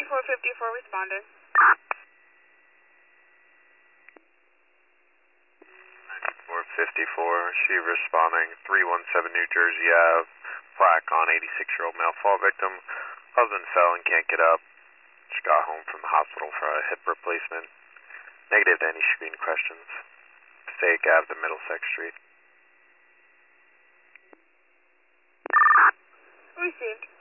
9454 responding. 9454, she responding, 317 New Jersey Ave, plaque on 86-year-old male fall victim. Husband fell and can't get up. Just got home from the hospital for a hip replacement. Negative to any screen questions. Passaic Ave to Middlesex Street. Received.